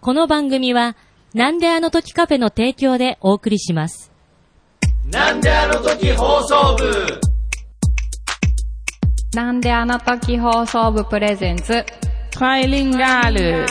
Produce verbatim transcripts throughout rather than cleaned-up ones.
この番組はなんであの時カフェの提供でお送りします。 なんであの時放送部。 なんであの時放送部プレゼンツトイリンガール。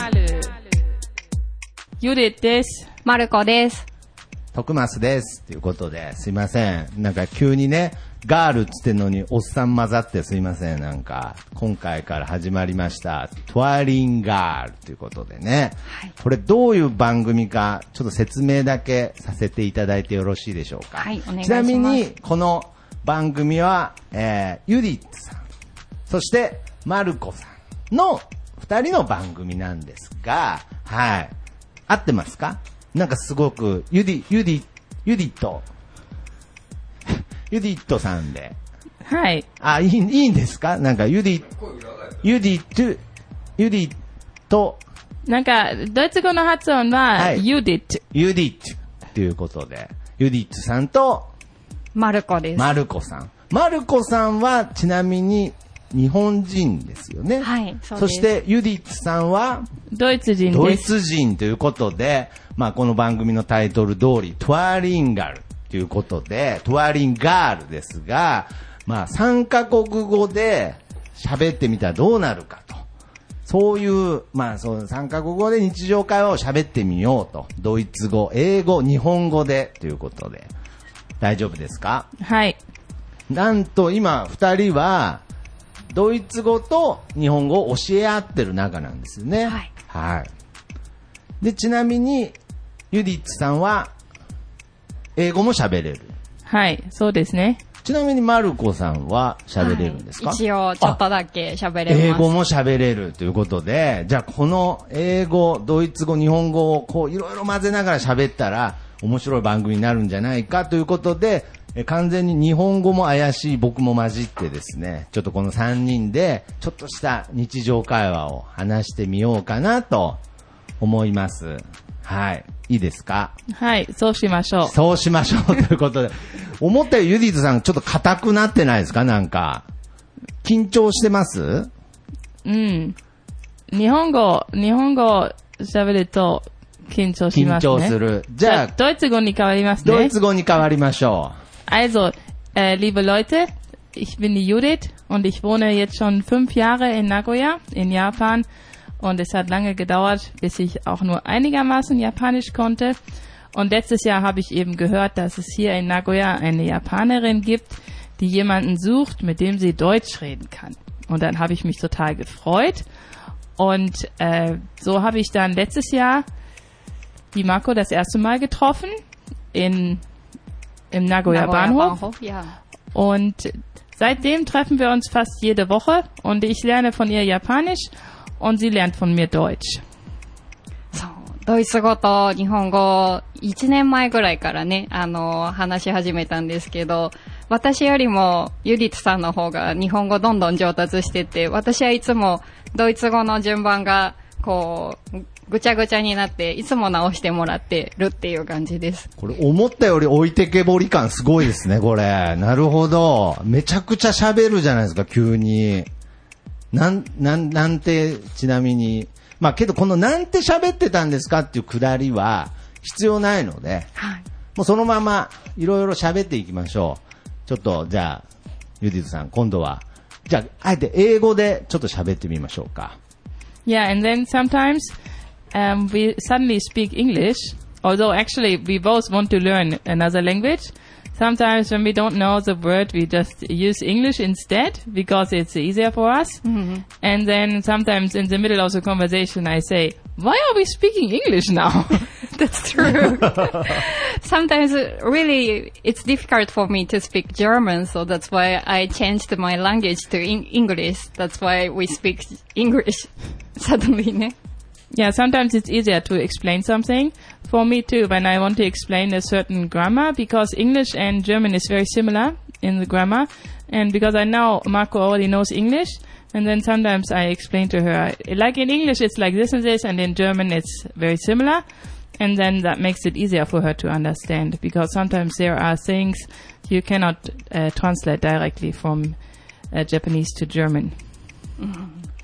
ユリです。 マルコです。 徳増ですということで、すいません、なんか急にねガールっつってんのにおっさん混ざってすいません。なんか今回から始まりましたトワリンガールということでね、はい、これどういう番組かちょっと説明だけさせていただいてよろしいでしょうか。 はい、お願いします。 ちなみにこの番組は、えー、ユディッツさんそしてマルコさんの二人の番組なんですが、はい、合ってますか？なんかすごくユディユディユディットユディットさんで、 はい。 あ、いい、いいんですか？なんかユディ、ユディット、ユディット。 なんか、ドイツ語の発音は、はい、ユディット。 ユディットということで、ユディットさんと、 マルコです。 マルコさん。マルコさんは、ちなみに、日本人ですよね。 はい、そうです。 そして、ユディットさんは、 ドイツ人です。 ドイツ人ということで、まあ、この番組のタイトル通り、トワリンガル。ということで、トワリンガールですが、まあ、三カ国語で喋ってみたらどうなるかと。そういう、まあ、その三カ国語で日常会話を喋ってみようと。ドイツ語、英語、日本語でということで。大丈夫ですか？ はい。 なんと今、二人は、ドイツ語と日本語を教え合ってる仲なんですよね。 はい。 はい。で、ちなみに、ユディッツさんは、英語も喋れる。 はい、そうですね。 ちなみにマルコさんは喋れるんですか？ はい、一応ちょっとだけ喋れます。 英語も喋れるということで、じゃあこの英語、ドイツ語、日本語をこういろいろ混ぜながら喋ったら面白い番組になるんじゃないかということで、え完全に日本語も怪しい僕も混じってですね、ちょっとこのさんにんでちょっとした日常会話を話してみようかなと思います。はい。いいですか？ はい、そうしましょう。 そうしましょうということで。思ったよりユディットさんちょっと硬くなってないですか？なんか。緊張してます？ うん。日本語、日本語喋ると緊張しますね。 緊張する。じゃあ、 ドイツ語に変わりますね。 ドイツ語に変わりましょう。 Also, äh, liebe Leute, ich bin die Judith und ich wohne jetzt schon fünf Jahre in Nagoya, in Japan. Und es hat lange gedauert, bis ich auch nur einigermaßen Japanisch konnte. Und letztes Jahr habe ich eben gehört, dass es hier in Nagoya eine Japanerin gibt, die jemanden sucht, mit dem sie Deutsch reden kann. Und dann habe ich mich total gefreut. Und äh, so habe ich dann letztes Jahr die Mako das erste Mal getroffen in, im Nagoya, Nagoya Bahnhof. Bahnhof ja. Und seitdem treffen wir uns fast jede Woche. Und ich lerne von ihr Japanisch.Und sie lernt von mir Deutsch. そう、ドイツ語と日本語いちねんまえぐらいからね、あの話し始めたんですけど、私よりもユリットさんの方が日本語どんどん上達してて、私はいつもドイツ語の順番がこうぐちゃぐちゃになっていつも直してもらってるっていう感じです。 これ思ったより置いてけぼり感すごいですね、これ。なるほど。めちゃくちゃ喋るじゃないですか、急に。なん、なん、なんて、ちなみに。まあけどこのなんて喋ってたんですかっていうくだりは必要ないので、 はい、 もうそのままいろいろ喋っていきましょう。ちょっとじゃあ、ユディットさん、今度は、じゃあ、あえて英語でちょっと喋ってみましょうか。 Yeah, and then sometimes, um, we suddenly speak English, although actually we both want to learn another language.Sometimes when we don't know the word, we just use English instead because it's easier for us. Mm-hmm. And then sometimes in the middle of the conversation, I say, why are we speaking English now? That's true. Sometimes really it's difficult for me to speak German, so that's why I changed my language to in- English. That's why we speak English suddenly, ne? Yeah, sometimes it's easier to explain something.For me too, when I want to explain a certain grammar, because English and German is very similar in the grammar, and because I know Marco already knows English, and then sometimes I explain to her, like in English it's like this and this, and in German it's very similar, and then that makes it easier for her to understand, because sometimes there are things you cannot uh, translate directly from uh, Japanese to German. うん、確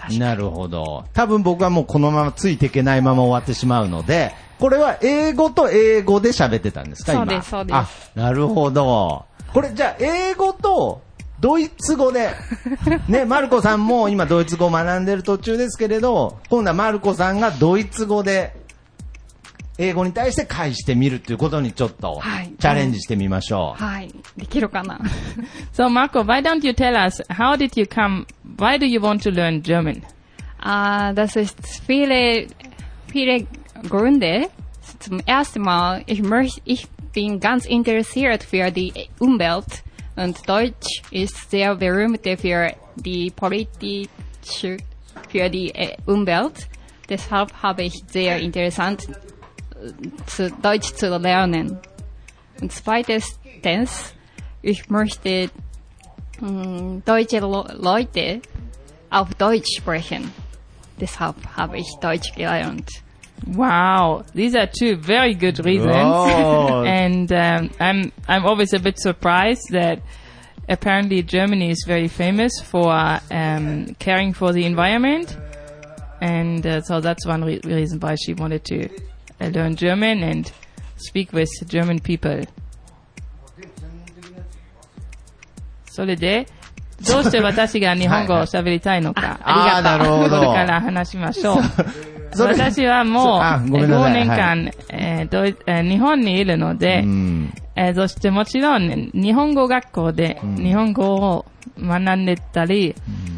確かなるほど。多分僕はもうこのままついていけないまま終わってしまうので、これは英語と英語で喋ってたんですか、今。 そうです、そうです。 あ、なるほど。これじゃあ英語とドイツ語で、ね、マルコさんも今ドイツ語を学んでる途中ですけれど、今度はマルコさんがドイツ語で英語に対して返してみるということにちょっとチャレンジしてみましょう。 はい。できるかな So Marco, why don't you tell us, how did you come, why do you want to learn German? Ah, das ist viele, viele Gründe. Zum ersten Mal, ich möchte, ich bin ganz interessiert für die Umwelt und Deutsch ist sehr berühmt für die politische, für die Umwelt. Deshalb habe ich sehr interessant zu Deutsch zu lernen. Und zweitens, ich möchte mh, deutsche Leute auf Deutsch sprechen. Deshalb habe ich Deutsch gelernt. Wow, these are two very good reasons. Oh. And um, I'm I'm always a bit surprised that apparently Germany is very famous for um, caring for the environment, and uh, so that's one re- reason why she wanted to uh, learn German and speak with German people. それでどうして私が日本語を喋りたいのか。 ああ、なるほど。 これから話しましょう。私はもうごねんかん、はいえードイえー、日本にいるので、うんえー、そしてもちろん日本語学校で日本語を学んでたり、うん、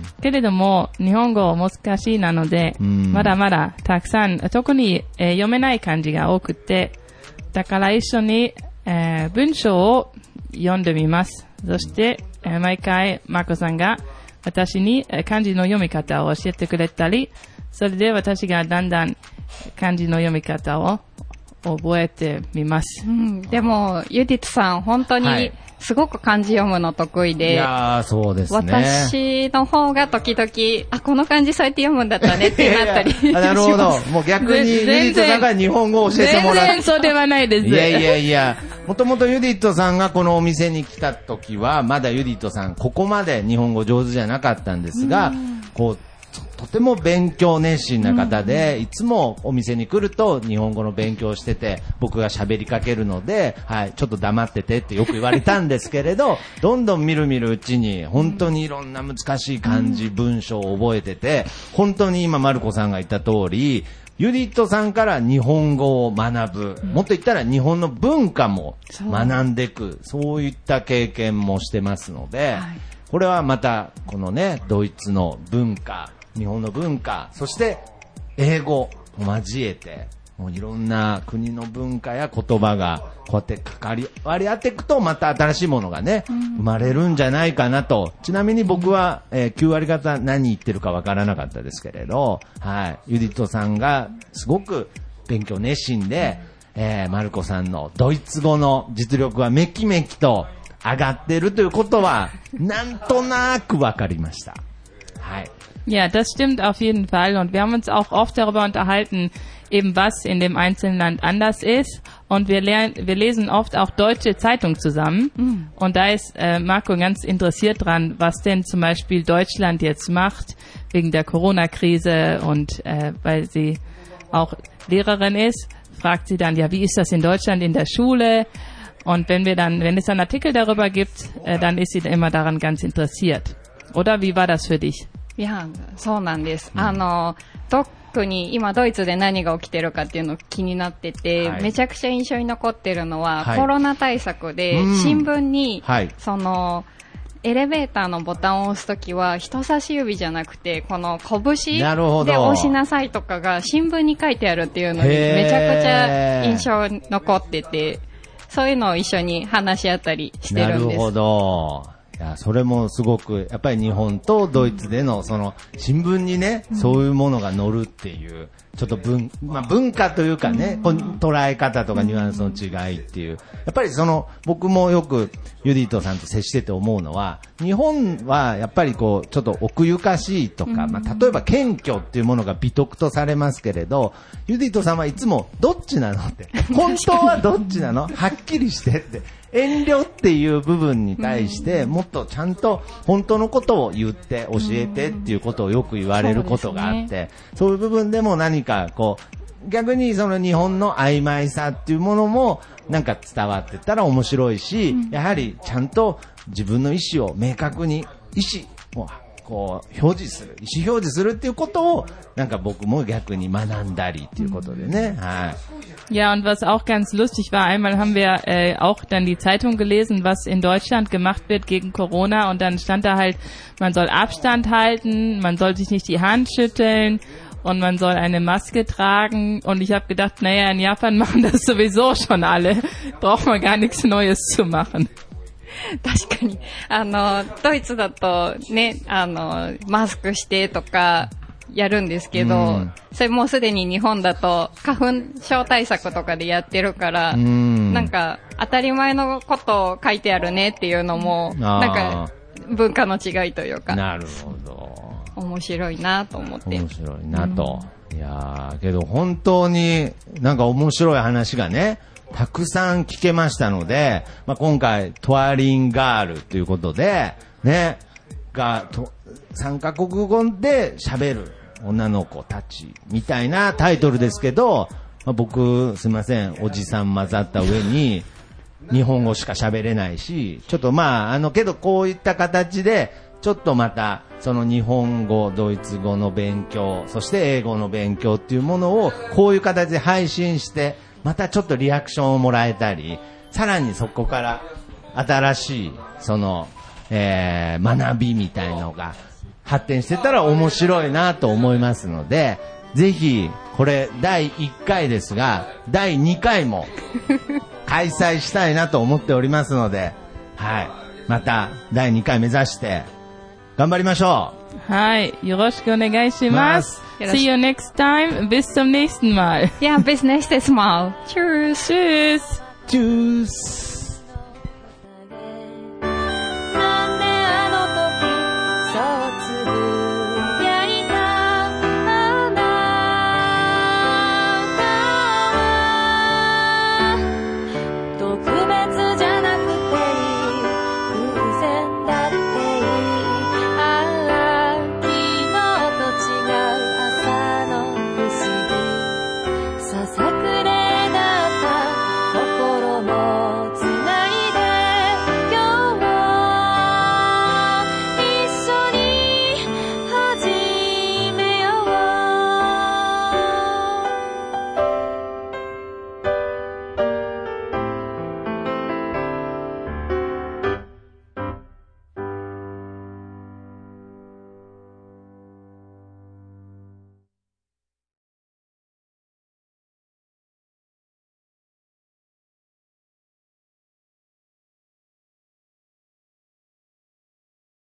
けれども日本語難しいなので、うん、まだまだたくさん、特に、えー、読めない漢字が多くて、だから一緒に、えー、文章を読んでみます。そして、えー、毎回マコさんが私に漢字の読み方を教えてくれたり、それで私がだんだん漢字の読み方を覚えてみます。 うん、でも、ユディツさん、本当にすごく漢字読むの得意で、はい、 いやーそうですね。 私の方が時々、あ、この漢字そうやって読むんだったねってなったりします。 なるほど。もう逆にユディットさんが日本語を教えてもらって。 全然そうではないです。 いやいやいや、もともとユディットさんがこのお店に来た時は、まだユディットさんここまで日本語上手じゃなかったんですが、こう、とても勉強熱心な方で、いつもお店に来ると日本語の勉強してて、僕が喋りかけるので、はい、ちょっと黙っててってよく言われたんですけれど、どんどんみるみるうちに本当にいろんな難しい漢字、文章を覚えてて、本当に今マルコさんが言った通り、ユディットさんから日本語を学ぶ、もっと言ったら日本の文化も学んでいく、そういった経験もしてますので、これはまたこのね、ドイツの文化、日本の文化、そして英語を交えて、もういろんな国の文化や言葉がこうやって関わり合っていくと、また新しいものがね、生まれるんじゃないかなと。ちなみに僕は、えー、きゅう割方何言ってるかわからなかったですけれど、はい、ユディットさんがすごく勉強熱心で、えー、マルコさんのドイツ語の実力はめきめきと上がっているということは、なんとなくわかりました。はい。 Ja, das stimmt auf jeden Fall. Und wir haben uns auch oft darüber unterhalten, eben was in dem einzelnen Land anders ist. Und wir lernen, wir lesen oft auch deutsche Zeitungen zusammen. Mhm. Und da ist äh, Marco ganz interessiert dran, was denn zum Beispiel Deutschland jetzt macht wegen der Corona-Krise. Und äh, weil sie auch Lehrerin ist, fragt sie dann, ja, wie ist das in Deutschland in der Schule? Und wenn wir dann, wenn es einen Artikel darüber gibt, äh, dann ist sie immer daran ganz interessiert. Oder wie war das für dich? いや、そうなんです。うん、あの、特に今ドイツで何が起きてるかっていうの気になってて、はい、めちゃくちゃ印象に残ってるのは、はい、コロナ対策で新聞に、はい、その、エレベーターのボタンを押すときは人差し指じゃなくて、この拳で押しなさいとかが新聞に書いてあるっていうのにめちゃくちゃ印象に残ってて、そういうのを一緒に話し合ったりしてるんです。なるほど。いや、それもすごく、やっぱり日本とドイツでの、その、新聞にね、そういうものが載るっていう、ちょっと文、まあ文化というかね、捉え方とかニュアンスの違いっていう。やっぱりその、僕もよくユディットさんと接してて思うのは、日本はやっぱりこう、ちょっと奥ゆかしいとか、まあ例えば謙虚っていうものが美徳とされますけれど、ユディットさんはいつもどっちなのって、本当はどっちなのはっきりしてって。遠慮っていう部分に対してもっとちゃんと本当のことを言って教えてっていうことをよく言われることがあって、そうですね、そういう部分でも何かこう逆にその日本の曖昧さっていうものもなんか伝わってたら面白いし、うん、やはりちゃんと自分の意思を明確に意思をこう表示する、意思表示するっていうことをなんか僕も逆に学んだりっていうことでね、はい。 Ja, und was auch ganz lustig war, einmal haben wir äh, auch dann die Zeitung gelesen, was in Deutschland gemacht wird gegen Corona, und dann stand da halt, man soll Abstand halten, man soll sich nicht die Hand schütteln und man soll eine Maske tragen, und ich habe gedacht, naja, in Japan machen das sowieso schon alle, braucht man gar nichts Neues zu machen. 確かに、あの、ドイツだとね、あの、マスクしてとかやるんですけど、うん、それもうすでに日本だと花粉症対策とかでやってるから、うん、なんか当たり前のことを書いてあるねっていうのも、なんか文化の違いというか。 なるほど。 面白いなと思って。 面白いなと。うん、いやー、けど本当になんか面白い話がね、たくさん聞けましたので、まあ、今回トワリンガールということでね、がとさんカ国語で喋る女の子たちみたいなタイトルですけど、まあ、僕すいません、おじさん混ざった上に日本語しか喋れないし、ちょっとまああのけどこういった形でちょっとまたその日本語、ドイツ語の勉強、そして英語の勉強っていうものをこういう形で配信してまたちょっとリアクションをもらえたり、さらにそこから新しいその、えー、学びみたいのが発展してたら面白いなと思いますので、ぜひこれだいいっかいですがだいにかいも開催したいなと思っておりますので、はい、まただいにかい目指して頑張りましょう。はい、よろしくお願いします。See you next time. Bis zum nächsten Mal. Ja, bis nächstes Mal. Tschüss. Tschüss. Tschüss. ささく